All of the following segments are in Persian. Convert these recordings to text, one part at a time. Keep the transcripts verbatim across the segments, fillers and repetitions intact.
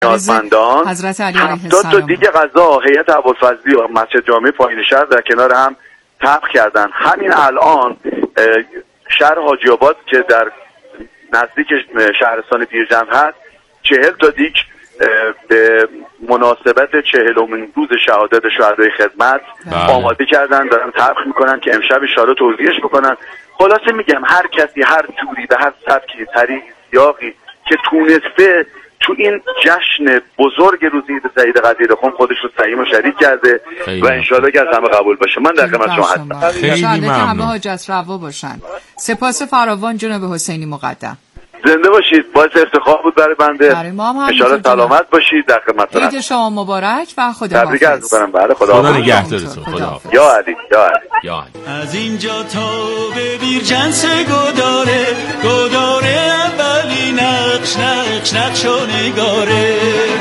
نیازمندان حضرت علی علیه هفتاد السلام تا دیگه غذا هیئت ابوالفضلی و مسجد جامع پایین شهر در کنار هم طبخ کردن. همین الان شهر حاجی آباد که در نزدیک شهرستان پیرجند هست چهل تا دیگ به مناسبت چهلمین روز شهادت شهدای خدمت آماده کردن، دارن طبخ میکنن که امشب انشالله توزیعش بکنن. خلاصه میگم هر کسی هر جوری به هر سبکی طریق سیاقی که تونسته تو این جشن بزرگ روز عید سعید قدیرخان خودش رو سعیم و شریک کرده و انشالله که از همه قبول باشه. من در خدمت شما هستم. خیلی ممنون. که همه حاجت روا باشن. سپاس فراوان جناب حسینی مقدم. زنده باشید. باعث افتخار بود برای بنده. انشالله سلامت باشید. در خدمت هستم. عید شما مبارک و خدا تبریک عرض می‌کنم. بله خدا خدا نگهدارتون. خدا یا علی یا علی یا علی. از اینجا تا به بیرجند سه گداره گداره اولی نقش نقش نقش و نگاره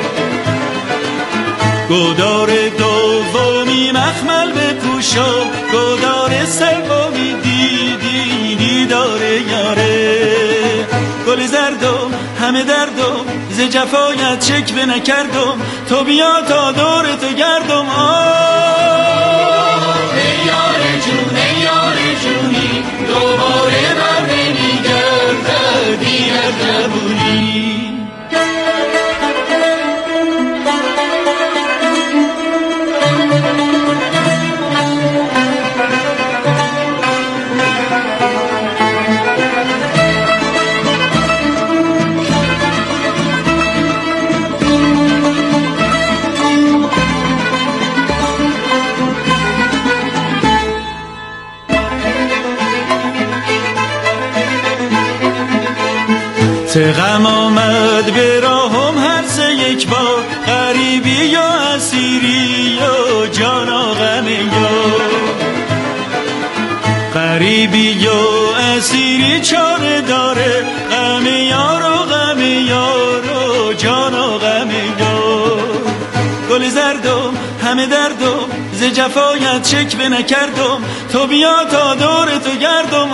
گداره دومی مخمل به پوشا گداره سومی دیدی دیداره یاره گل زردم همه دردم ز جفایت چک به نکردم تو بیا تا دور تو گردم آه ای یار جون ای یار جونی دوباره بر نمیگرده دیگر جوونی غم آمد به راهم هر سه یک بار غریبی یا اسیری یا جانا غم یا غریبی یا اسیری چاره داره غم یار و غم یار و جانا غم یار گل زردم همه دردم ز جفایت چک به نکردم تو بیا تا دور تو گردم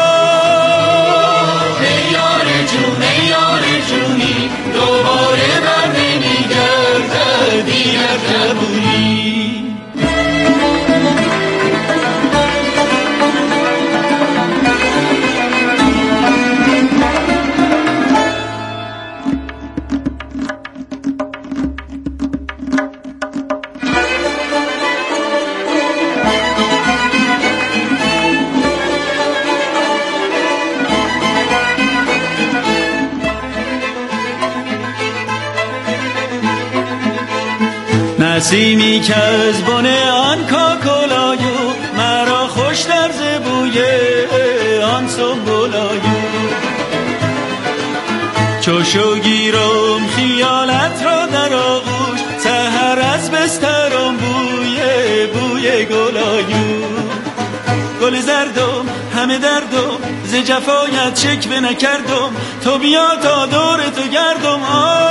آه ای یار جون ای یار جونی دوباره بر نمیگرده دیگر جوونی نسیمی که از بن آن کاکلایو مرا خوش در زبوی آن سنبولایو چوشو گیرم خیالت را در آغوش سحر از بسترم بوی بوی گلایو گل زردم همه دردم ز جفایت چک به نکردم تو بیا تا دور تو گردم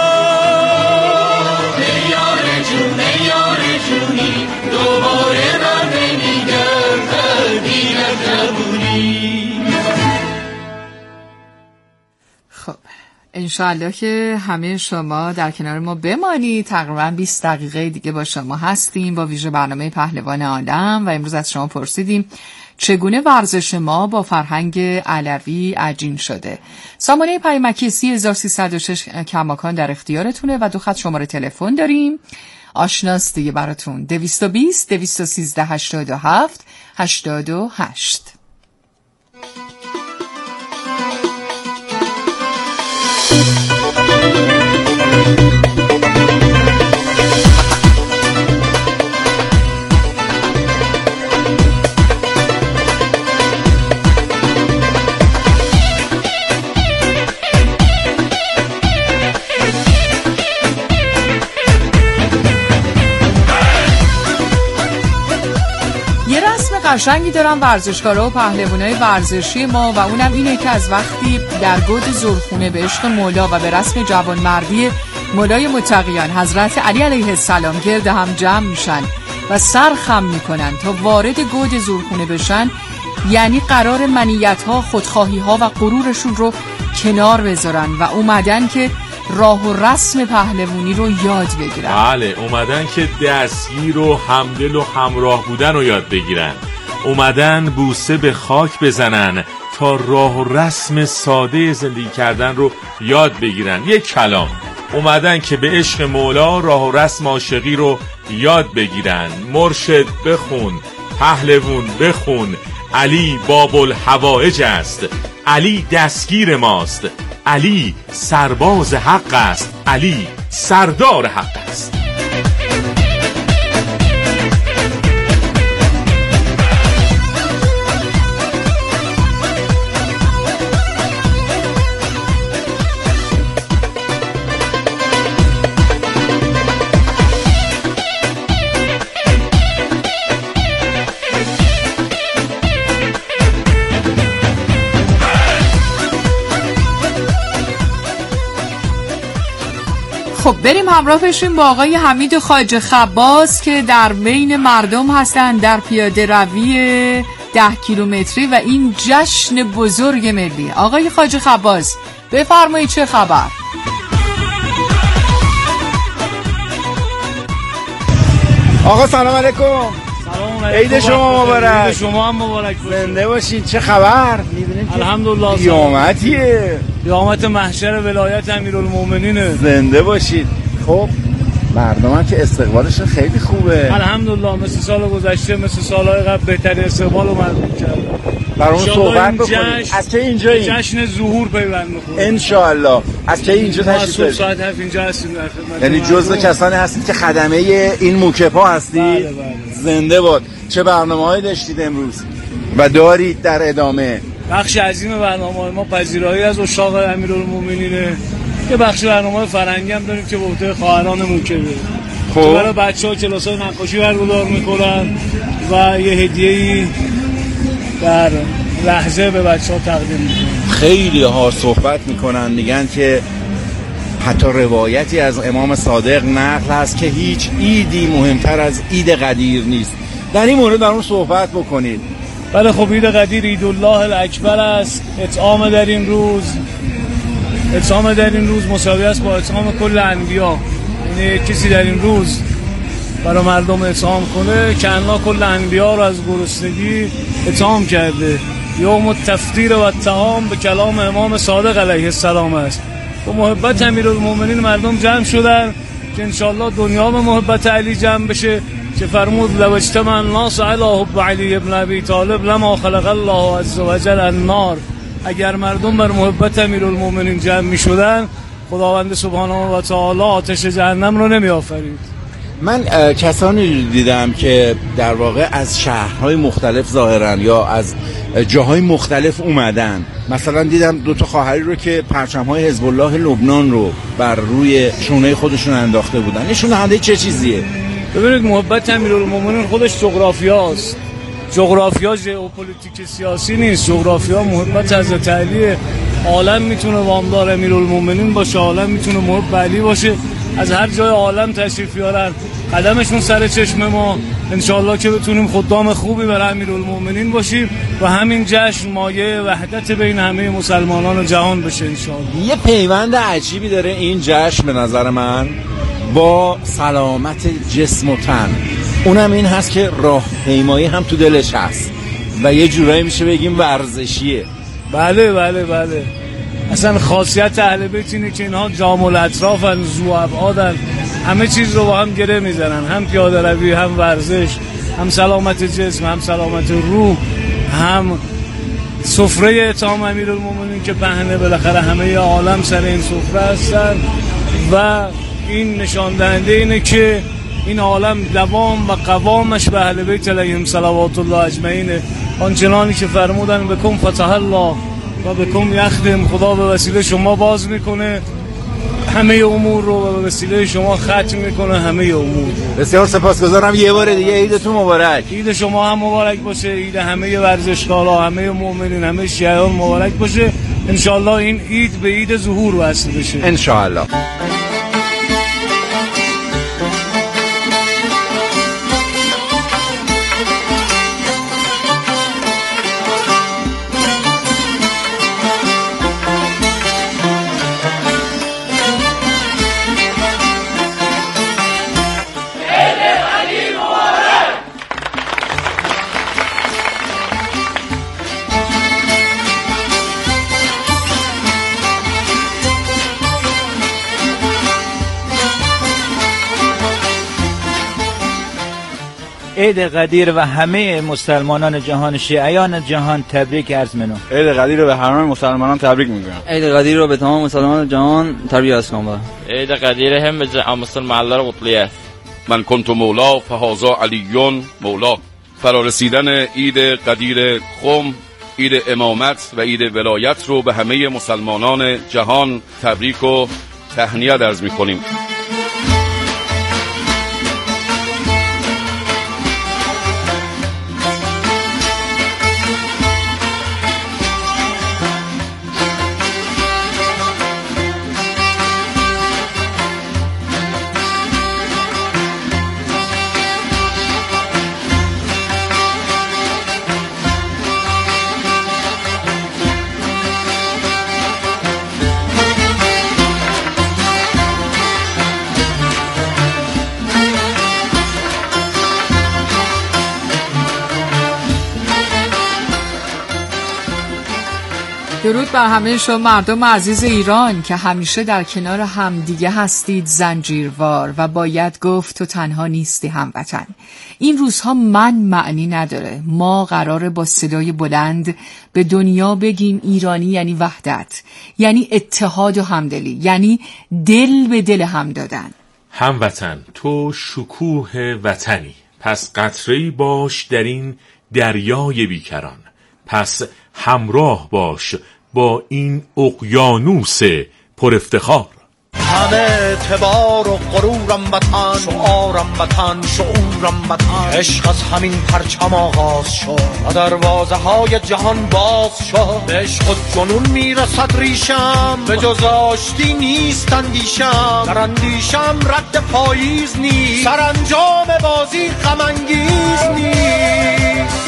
آه ای یار جون ای یار جونی دوباره بر نمیگرده دیگر جوونی. خب انشاءالله که همه شما در کنار ما بمانید. تقریبا بیست دقیقه دیگه با شما هستیم با ویژه برنامه پهلوان عالم و امروز از شما پرسیدیم چگونه ورزش ما با فرهنگ علوی عجین شده. سامانه پیامکی سی هزار و سیصد و شش کماکان در اختیارتونه و دو خط شماره تلفن داریم آشناست دیگه براتون دویست و بیست دویست و سیزده هشتاد و هفت هشتاد و هشت. قشنگی دارن ورزشکارا و پهلوانای ورزشی ما و اونم اینه که از وقتی در گود زورخونه به عشق مولا و به رسم جوانمردی مولای متقیان حضرت علی علیه السلام گرد هم جمع میشن و سر خم میکنن تا وارد گود زورخونه بشن، یعنی قرار منیت‌ها، خودخواهی‌ها و غرورشون رو کنار بذارن و اومدن که راه و رسم پهلوانی رو یاد بگیرن. بله، اومدن که دستگیر و همدل و همراه بودن رو یاد بگیرن، اومدن بوسه به خاک بزنن تا راه و رسم ساده زندگی کردن رو یاد بگیرن. یک کلام اومدن که به عشق مولا راه و رسم عاشقی رو یاد بگیرن. مرشد بخون، پهلوون بخون، علی باب الحوائج است، علی دستگیر ماست، علی سرباز حق است، علی سردار حق است. خب بریم همراه بشیم با آقای حمید خواجه خباس که در بین مردم هستن در پیاده روی ده کیلومتری و این جشن بزرگ ملی. آقای خواجه خباس بفرمایید چه خبر؟ آقا سلام علیکم. سلام علیکم. عید شما مبارک. عید شما هم مبارک باشه. زنده باشید. چه خبر؟ می‌بینیم که الحمدلله قیامتیه. قیامت محشر ولایت امیرالمومنینه. زنده باشید. خب مردم هم که استقبالشون خیلی خوبه. الحمدلله مثل سال گذشته مثل سالهای قبل بهترین استقبال رو مردم کردن. برامون صحبت بکنید. از که اینجایی؟ جشن ظهور پیوند می‌خوره. ان شاء الله. از که اینجا تشریف دارید؟ ساعت هفت اینجا هستیم در خدمت. یعنی جزء کسانی هستید که خدمه این موکب‌ها هستید؟ بله بله. زنده باد. چه برنامه‌هایی داشتید امروز و دارید در ادامه؟ بخش عظیم برنامه ما پذیرایی از اشاق امیرالمومنینه. یه بخش برنامه فرهنگی هم داریم که به عهده خواهران موکبه. خب برای بچه‌ها کلاس‌های نقاشی برگزار می‌کنن و یه هدیه‌ای در لحظه به بچه‌ها تقدیم می‌کنن. خیلی ها صحبت می‌کنن، میگن که حتی روایتی از امام صادق نقل هست که هیچ عیدی مهمتر از عید قدیر نیست. در این مورد برامون صحبت بکنید. بله خب عید قدیر عید الله الاکبر است. اطعام در این روز اطعام در این روز مساوی است با اطعام کل انبیا. یعنی کسی در این روز برای مردم اطعام کنه که الله کل انبیا رو از گرسنگی اطعام کرده. یوم التفطیر و الطعام به کلام امام صادق علیه السلام است. با محبت امیرالمومنین مردم جمع شدن که انشاءالله دنیا به محبت علی جمع بشه که فرمود لو اجتمع الناس علی حب علی ابن ابی طالب لما خلق الله عز وجل النار. اگر مردم بر محبت امیرالمومنین جمع می شدن خداوند سبحانه و تعالی آتش جهنم رو نمی آفرید. من کسانی دیدم که در واقع از شهرهای مختلف ظاهرن یا از جاهای مختلف اومدن. مثلا دیدم دو تا خواهری رو که پرچم‌های حزب الله لبنان رو بر روی شونه خودشون انداخته بودن. این شونه چه چیزیه؟ ببینید محبت امیرالمومنین خودش جغرافیاست. جغرافیا ژئوپلیتیک سیاسی نیست. جغرافیا محبت حضرت علیه. عالم میتونه وامدار امیرالمومنین باشه، عالم میتونه محب علی باشه. از هر جای عالم تشریف بیارن، قدمشون سر چشم ما، انشالله که بتونیم خدام خوبی برای امیرالمومنین باشیم و همین جشن مایه وحدت بین همه مسلمانان جهان بشه انشالله. یه پیوند عجیبی داره این جشن به نظر من با سلامت جسم و تن. اونم این هست که راهپیمایی هم تو دلش هست و یه جورایی میشه بگیم ورزشیه. بله بله بله. اصلا خاصیت اهل بیت اینه که اینها جامع الاطرافن، ذوابعادن، همه چیز رو با هم گره میزنن، هم پیاده روی، هم ورزش، هم سلامت جسم، هم سلامت روح، هم سفره اطعام امیرالمومنین که پهنه بالاخره همه عالم سر این سفره هستن و این نشان دهنده اینه که این عالم دوام و قوامش به اهل بیت علیهم صلوات الله اجمعینه. آنچنانی که فرمودن بکم فتح الله و بکم یخدم، خدا به وسیله شما باز میکنه همه امور رو و به وسیله شما ختم میکنه همه امور. بسیار سپاسگزارم. یه بار دیگه عیدتون مبارک. عید شما هم مبارک باشه، عید همه ورزشکارا، همه مؤمنین، همه شیعیان مبارک باشه. انشالله این عید به عید ظهور وصل بشه انشالله. عید قدیر و همه مسلمانان جهان، شیعیان جهان تبریک عرض منم. عید قدیر رو به همه مسلمانان تبریک میگم. عید قدیر رو به تمام مسلمانان جهان تبریک عرض کنم. عید قدیر هم جهان مسلمانlar قطلی است. من کنت مولا فهذا علیون مولا. فرارسیدن عید قدیر خم، عید امامت و عید ولایت رو به همه مسلمانان جهان تبریک و تهنیت عرض می‌کنیم. درود بر همه شما مردم عزیز ایران که همیشه در کنار همدیگه هستید زنجیروار و باید گفت تو تنها نیستی هموطن. این روزها من معنی نداره. ما قراره با صدای بلند به دنیا بگیم ایرانی یعنی وحدت، یعنی اتحاد و همدلی، یعنی دل به دل هم دادن. هموطن، تو شکوه وطنی، پس قطره‌ای باش در این دریای بیکران. پس همراه باش با این اقیانوس پر افتخار. همه اعتبار و غرورم وطن، شعارم وطن، شعورم وطن. عشق از همین پرچم آغاز شد و دروازه های جهان باز شد. به عشق و جنون میرسد ریشم، به جز آشتی نیست اندیشم. در اندیشم رد پاییز نیست، سرانجام بازی غم انگیز نیست.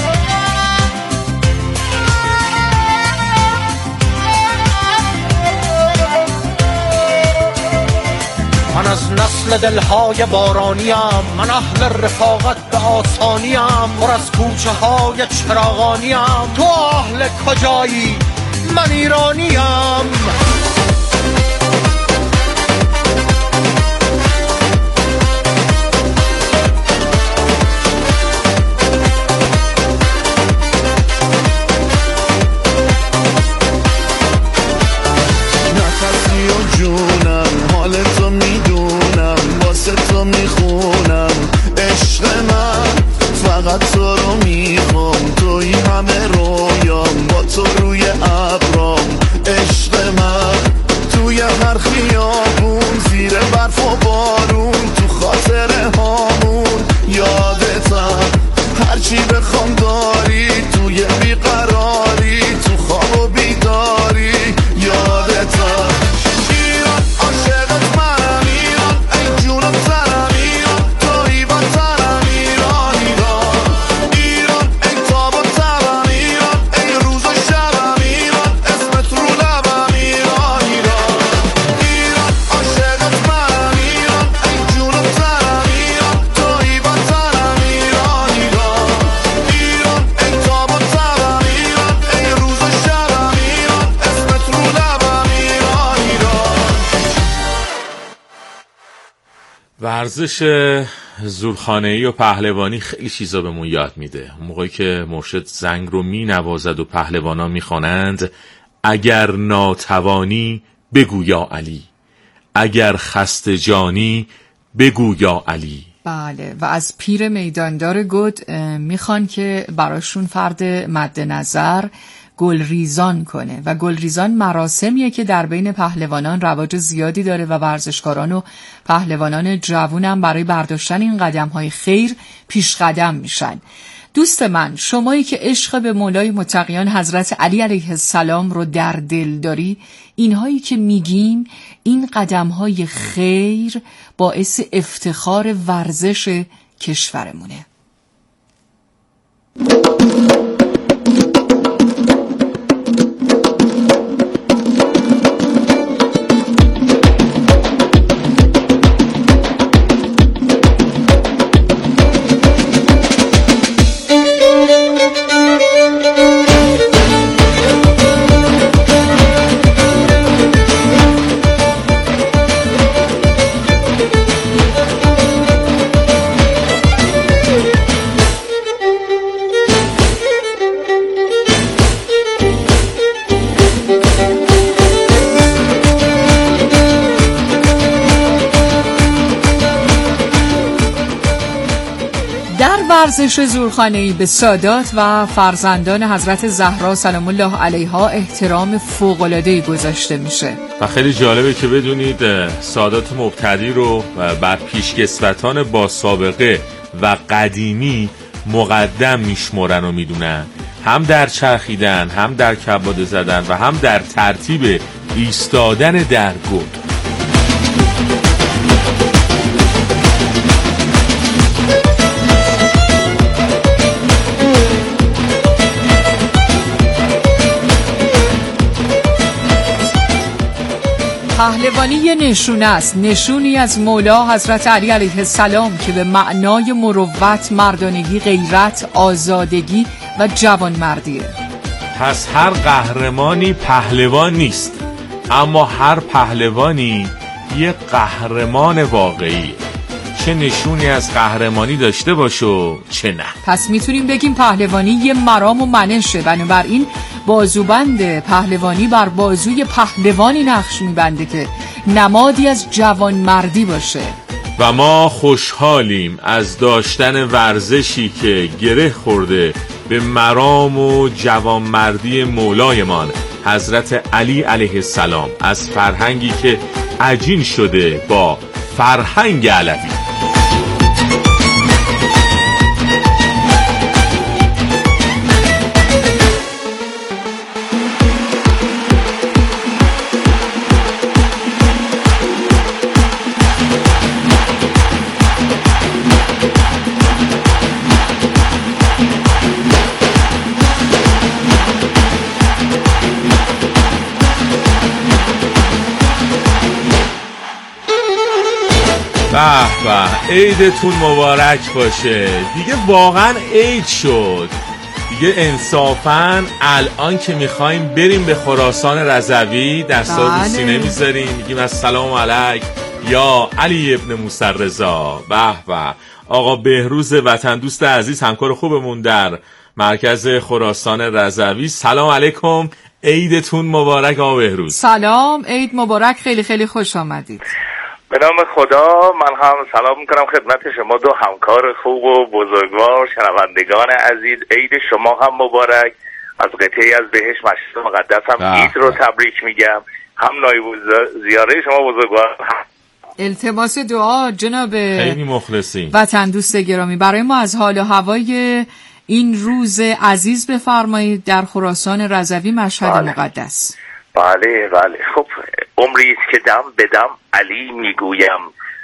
من از نسل دلهای بارانیم، من اهل رفاقت به آسانیم. پر از کوچه های چراغانیم، تو اهل کجایی؟ من ایرانیم. نفسی و جونم حال تو میدونم، واسه تو میخونم عشق من. فقط تو رو میخوام، توی همه رویام، با تو روی ابرام. عشق من توی هر خیابون، زیر برف و بارون، تو خاطره هامون یادتم. هرچی بخوام داری، توی بیقراری، تو خواب و بیداری یادتم. ایران عاشقت منم، ایران ای جونم سرم، ایران توی وطنم، ایران ایران ایران ای تاب و تبم، ایران ای روز و شبم، ایران اسمت رو لبم، ایران ایران ایران عاشقت منم، ایران ای جونم سرم، ایران توی وطنم، ایران ایران ایران ای تاب و تبم، ایران ای روز و شبم، ایران اسمت رو لبم، ایران ایران. ورزش زورخانه‌ای و پهلوانی خیلی چیزا بهمون یاد میده. اون موقعی که مرشد زنگ رو مینوازد و پهلوانا میخوانند اگر ناتوانی بگو یا علی، اگر خسته جانی بگو یا علی. بله، و از پیر میداندار گود میخوان که براشون فرد مد نظر گلریزان کنه و گلریزان مراسمیه که در بین پهلوانان رواج زیادی داره و ورزشکاران و پهلوانان جوون هم برای برداشتن این قدم‌های خیر پیش قدم میشن. دوست من، شمایی که عشق به مولای متقیان حضرت علی علیه السلام رو در دل داری، اینهایی که میگیم این قدم‌های خیر باعث افتخار ورزش کشورمونه. ورزش زورخانه‌ای به سادات و فرزندان حضرت زهرا سلام الله علیها احترام فوق‌العاده‌ای گذاشته میشه و خیلی جالبه که بدونید سادات مبتدی رو بر پیشکسوتان با سابقه و قدیمی مقدم میشمرن و میدونن، هم در چرخیدن، هم در کباده زدن و هم در ترتیب ایستادن در گل. پهلوانی یه نشونه است، نشونی از مولا حضرت علی علیه السلام که به معنای مروت، مردانگی، غیرت، آزادگی و جوانمردیه. پس هر قهرمانی پهلوان نیست، اما هر پهلوانی یه قهرمان واقعی، چه نشونی از قهرمانی داشته باشه و چه نه. پس میتونیم بگیم پهلوانی یه مرام و منشه، بنابراین بازوبند پهلوانی بر بازوی پهلوانی نقش میبنده که نمادی از جوانمردی باشه. و ما خوشحالیم از داشتن ورزشی که گره خورده به مرام و جوانمردی مولایمان حضرت علی علیه السلام، از فرهنگی که عجین شده با فرهنگ علوی. به به، عیدتون مبارک باشه. دیگه واقعا عید شد دیگه، انصافاً الان که میخوایم بریم به خراسان رضوی دستا رو سینه میذاریم، میگیم السلام علیک یا علی ابن موسی رضا. به به، آقا بهروز وطن دوست عزیز، همکار خوبمون در مرکز خراسان رضوی، سلام علیکم، عیدتون مبارک آقا بهروز. سلام، عید مبارک، خیلی خیلی خوش آمدید. به نام خدا، من هم سلام میکنم خدمت شما دو همکار خوب و بزرگوار، شنوندگان عزیز. عید شما هم مبارک. از قطعی از بهشت مسجد مقدس هم عید رو تبریک میگم، هم نایب زیاره شما بزرگوار. التماس دعا جناب خیلی مخلصیم وطن دوست گرامی برای ما از حال و هوای این روز عزیز بفرمایید در خراسان رضوی مشهد بله. مقدس. بله بله. خب عمری است که دم به دم علی میگویم،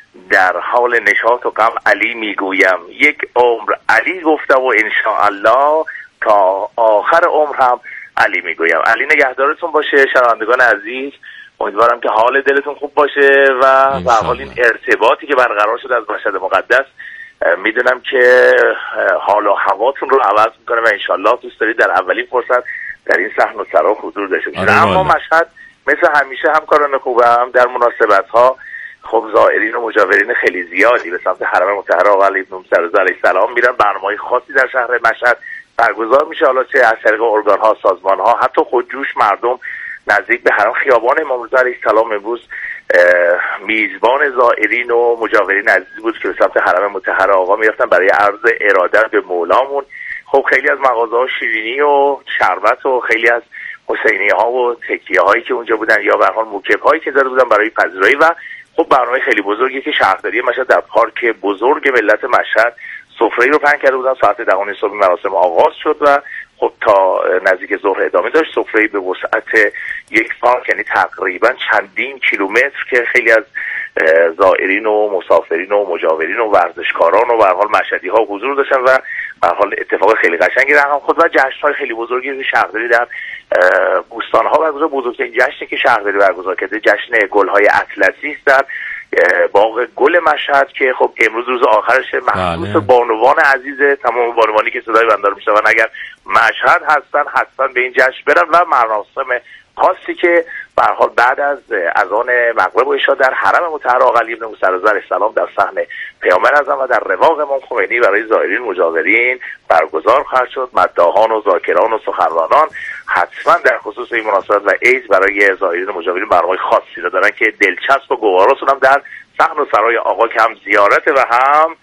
در حال نشاط و غم علی میگویم، یک عمر علی گفتم و انشاءالله تا آخر عمر هم علی میگویم. علی نگهدارتون باشه شنوندگان عزیز، امیدوارم که حال دلتون خوب باشه و به حال این ارتباطی که برقرار شده از مشهد مقدس، میدونم که حال و هواتون رو عوض میکنه و انشاءالله دوست دارید در اولین فرصت در این صحن و سرا حضور داشته باشید. اما مشهد مثل همیشه همکاران خوبم در مناسبت‌ها خب زائرین و مجاورین خیلی زیادی به سمت حرم مطهر آقا علی ابن موسی رضا علیه السلام میرن. برنامه‌های خاصی در شهر مشهد برگزار میشه، حالا چه از طریق ارگان‌ها، سازمان‌ها، حتی خودجوش مردم نزدیک به حرم خیابان امام رضا علیه السلام امروز میزبان زائرین و مجاورین عزیزی بود که به سمت حرم مطهر آقا میرفتن برای عرض ارادت به مولامون. خب خیلی از مغازه‌ها شیرینی و شربت و خیلی از حسینی ها و تکیه هایی که اونجا بودن یا به هر حال موکب هایی که زده بودن برای پذیرایی و خب برنامه خیلی بزرگی که شهرداری مشهد در پارک بزرگ ملت مشهد سفره‌ای رو پهن کرده بودن. ساعت ده و نیم صبح مراسم آغاز شد و خب تا نزدیک ظهر ادامه داشت. سفره‌ای به وسعت یک پارک، یعنی تقریبا چندین کیلومتر، که خیلی از زائرین و مسافرین و مجاورین و ورزشکاران و به هر حال مشهدی ها حضور داشتن و به هر حال اتفاق خیلی قشنگی رقم خود و جشن‌های خیلی بزرگی که شهرداری در بوستان‌ها برگزار. بزرگترین جشنی که شهرداری برگزار کرده جشن گل‌های اطلسی است در باغ گل مشهد که خب امروز روز آخرش، مخصوص بانوان عزیز تمام بانوانی که صدای بنده رو میشنون اگر مشهد هستن حتما به این جشن برن و مراسم خاصی که به هر حال بعد از اذان مغرب و عشا در حرم مطهر آقا علی ابن موسی رضا علیه السلام در صحن پیامبر اعظم و در رواق امام خمینی برای زائرین مجاورین برگزار خواهد شد. مداحان و ذاکران و سخنرانان حتما در خصوص این مناسبت و عید برای زائرین مجاورین برنامه خاصی رو دارن که دلچسب و گواراتون هم در صحن و سرای آقا که هم زیارت و هم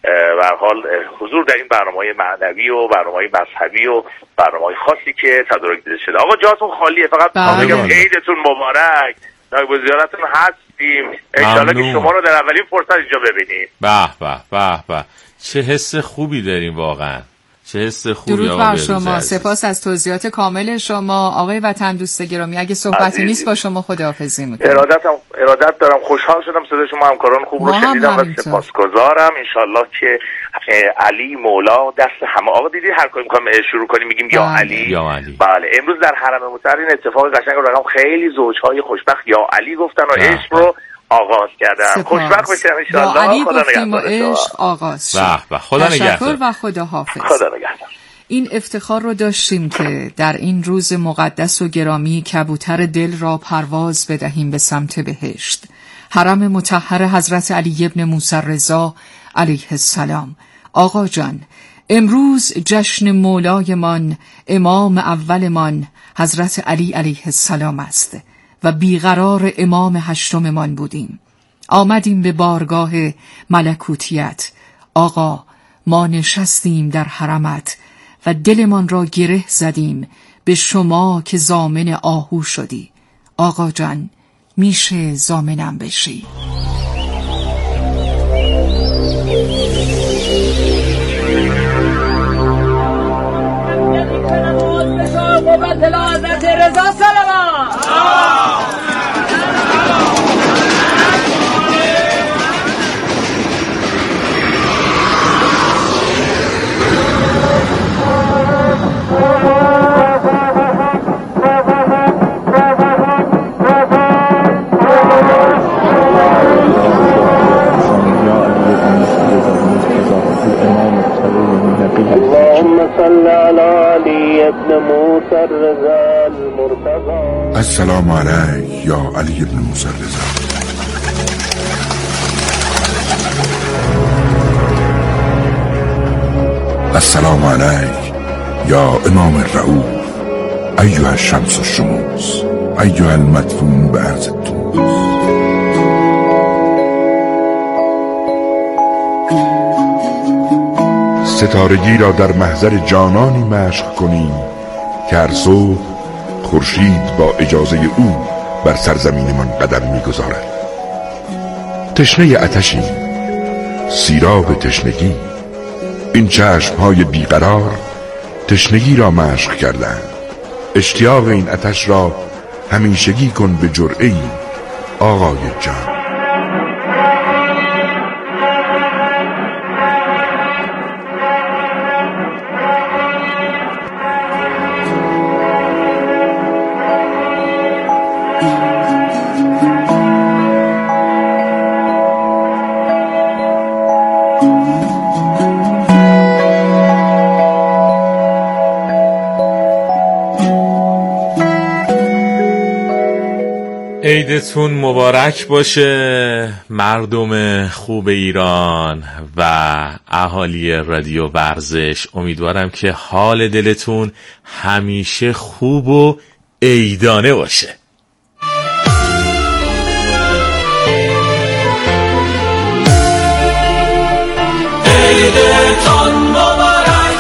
به هر حال حضور در این برنامه‌های معنوی و برنامه‌های مذهبی و برنامه‌های خاصی که تدارک دیده شده. آقا جاتون خالیه، فقط بگم عیدتون مبارک. نایب زیارتتون هستیم ان شاءالله که شما رو در اولین فرصت اینجا ببینیم. به به به به، چه حس خوبی داریم واقعا، چه حس خوبی. درود بر شما، سپاس از توضیحات کامل شما آقای وطن دوست گرامی. اگه صحبتی نیست با شما خداحافظی میکنم. ارادتم ارادت دارم، خوشحال شدم صدای شما همکاران خوب رو شنیدم و سپاسگزارم. ان شاءالله که علی مولا دست همه. آقا دیدی هر کاری می‌کنیم شروع کنیم میگیم یا علی. یا علی. بله امروز در حرم مطهر این اتفاق قشنگ رو رقم خیلی زوجهای خوشبخت یا علی گفتن و عشق رو آغاز کردن. خوشبخت باشید ان شاءالله. یا علی گفتیم و عشق آغاز شد. به به، خدا نگهدار. تشکر و خداحافظ. خدا نگهدار. این افتخار رو داشتیم که در این روز مقدس و گرامی کبوتر دل را پرواز بدهیم به سمت بهشت. حرم مطهر حضرت علی ابن موسی رضا علیه السلام. آقا جان، امروز جشن مولایمان، امام اولمان حضرت علی علیه السلام است و بیقرار امام هشتممان بودیم. آمدیم به بارگاه ملکوتیت. آقا، ما نشستیم در حرمت و دلمان را گره زدیم به شما که ضامن آهو شدی. آقا جان، میشه ضامنم بشی؟ السلام علیک یا علی ابن موسی رضا. السلام علیک یا امام الرؤوف، ایها الشمس الشموس، ایها المدفون به ارض التونس. ستارگی را در محضر جانانی مشق کنیم که هر صبح خورشید با اجازه او بر سرزمینمان قدم می‌گذارد. تشنه آتشی، سیراب تشنگی. این چشم‌های بیقرار تشنگی را مشق کردند. اشتیاق این آتش را همیشگی کن به جرعه‌ای آقای جان. عیدتون مبارک باشه مردم خوب ایران و اهالی رادیو ورزش. امیدوارم که حال دلتون همیشه خوب و عیدانه باشه. عیدتون مبارک.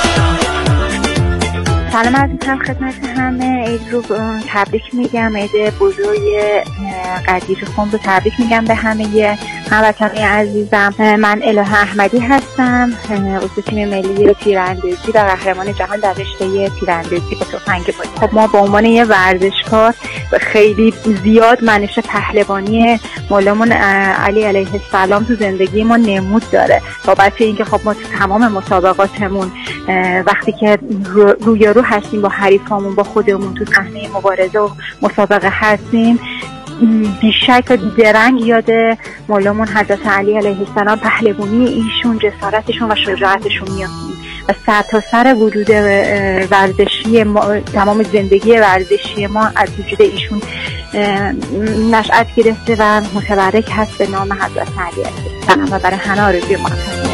سلام عرض می‌کنم خدمت همه. عید رو تبریک میگم، عید بزرگ قدیر خم رو تبریک میگم به همه هموطنان عزیزم. من الهه احمدی هستم، عضو تیم ملی تیراندازی و قهرمان جهان در رشته تیراندازی با تفنگ بازی. خب ما به عنوان یه ورزشکار خیلی زیاد منش پهلوانی مولامون علی علیه السلام تو زندگی ما نمود داره. بابت اینکه خب ما تو تمام مسابقاتمون وقتی که روی رو هستیم با حریفامون، با خودمون تو صحنه مبارزه و مسابقه هستیم، بیشک و درنگ یاد مولامون حضرت علی علیه السلام، پهلوانی ایشون، جسارتشون و شجاعتشون میافتیم و سر تا سر وجود ورزشی ما، تمام زندگی ورزشی ما از وجود ایشون نشأت گرفته و متبرک هست به نام حضرت علی علیه السلام و برای همه آرزوی موفقیت.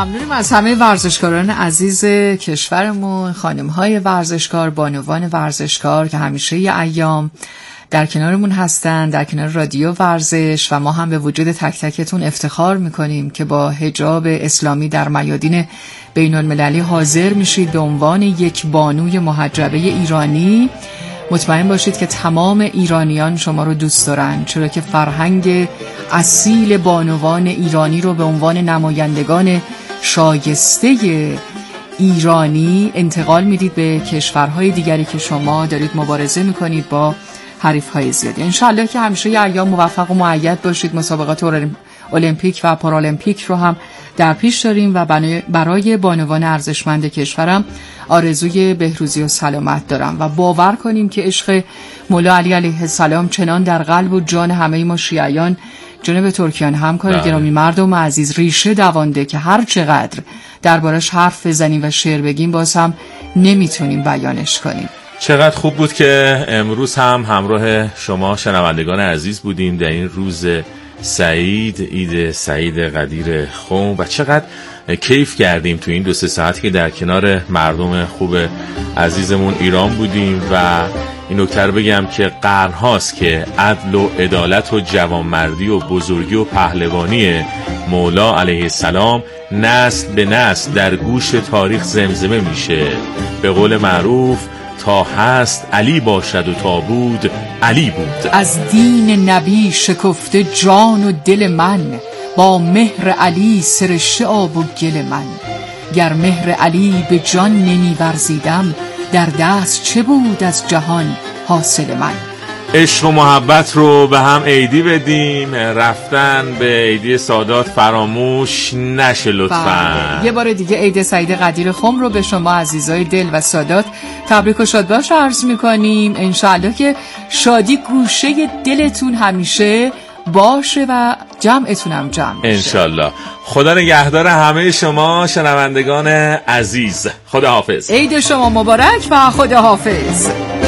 ممنونیم از همه ورزشکاران عزیز کشورمون، خانم‌های ورزشکار، بانوان ورزشکار که همیشه یه ایام در کنارمون هستن، در کنار رادیو ورزش، و ما هم به وجود تک تکتون افتخار میکنیم که با حجاب اسلامی در میادین بین المللی حاضر میشید به عنوان یک بانوی محجبه ایرانی. مطمئن باشید که تمام ایرانیان شما رو دوست دارن، چرا که فرهنگ اصیل بانوان ایرانی رو به عنوان نمایندگان شایسته ایرانی انتقال میدید به کشورهای دیگری که شما دارید مبارزه میکنید با حریف‌های زیادی. انشالله که همیشه یه ایام موفق و مؤید باشید. مسابقات المپیک و پارالمپیک رو هم در پیش داریم و برای بانوان ارزشمند کشورم آرزوی بهروزی و سلامت دارم و باور کنیم که عشق مولا علی علیه السلام چنان در قلب و جان همه ما شیعیان جناب ترکیان همکار گرامی مردم عزیز ریشه دوانده که هر چقدر دربارش حرف بزنیم و شعر بگیم باز هم نمیتونیم بیانش کنیم. چقدر خوب بود که امروز هم همراه شما شنوندگان عزیز بودیم در این روز سعید، عید سعید قدیر خم، و چقدر کیف کردیم تو این دو سه ساعتی که در کنار مردم خوب عزیزمون ایران بودیم. و این نکته رو بگم که قرن‌هاست که عدل و عدالت و جوانمردی و بزرگی و پهلوانی مولا علیه السلام نسل به نسل در گوش تاریخ زمزمه میشه. به قول معروف تا هست علی باشد و تا بود علی بود. از دین نبی شکفته جان و دل من، با مهر علی سرشته آب و گل من. گر مهر علی به جان نمی ورزیدم، در دست چه بود از جهان حاصل من. عشق و محبت رو به هم عیدی بدیم، رفتن به عیدی سادات فراموش نشه لطفاً. یه بار دیگه عید سعید قدیر خم رو به شما عزیزای دل و سادات تبریک و شادباش عرض میکنیم. انشالله که شادی گوشه دلتون همیشه باشه و جمعتون هم جمع بشه انشالله. خدا نگهدار همه شما شنوندگان عزیز. خدا حافظ. عید شما مبارک و خدا حافظ.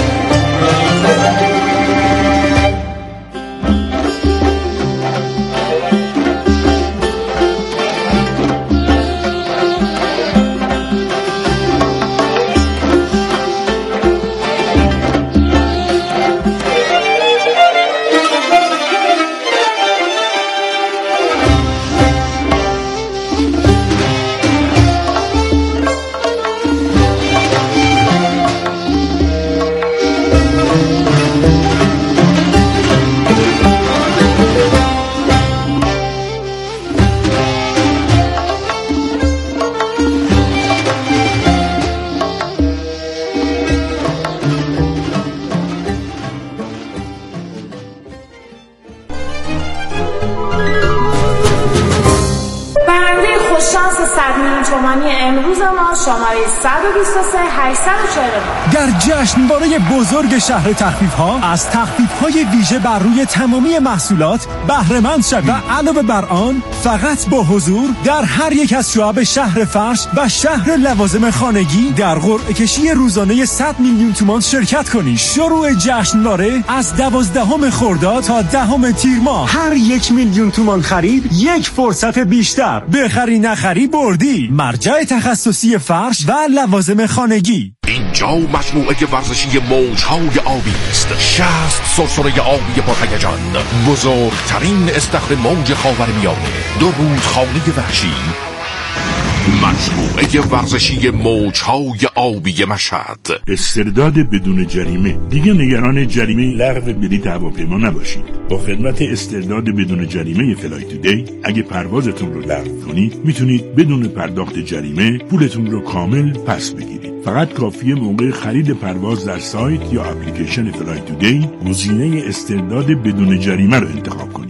شماره صد و بیست و سه هشتصد و چهل و نه در جشنواره بزرگ شهر تخفیف‌ها از تخفیف‌های ویژه بر روی تمامی محصولات بهره مند شوید و علاوه بر آن فقط با حضور در هر یک از شعب شهر فرش و شهر لوازم خانگی در قرعه کشی روزانه صد میلیون تومان شرکت کنید. شروع جشنواره از دوازدهم خرداد تا دهم تیر ماه. هر یک میلیون تومان خرید یک فرصت بیشتر. بخری نخری بردی. مرجع تخصصی فرش و لوازم خانگی. اینجا مجموعه ورزشی موج‌های آبی است. شصت سرسره آبی پرهیجان، بزرگترین استخر موج خاورمیانه، دو رودخانه وحشی. مجموعه ورزشی موج‌های آبی مشهد. استرداد بدون جریمه. دیگه نگران جریمه لغو بلیط هواپیما نباشید. با خدمت استرداد بدون جریمه فلای تودی اگه پروازتون رو لغو کنید میتونید بدون پرداخت جریمه پولتون رو کامل پس بگیرید. فقط کافیه موقع خرید پرواز در سایت یا اپلیکیشن فلای تودی گزینه استرداد بدون جریمه رو انتخاب کنید.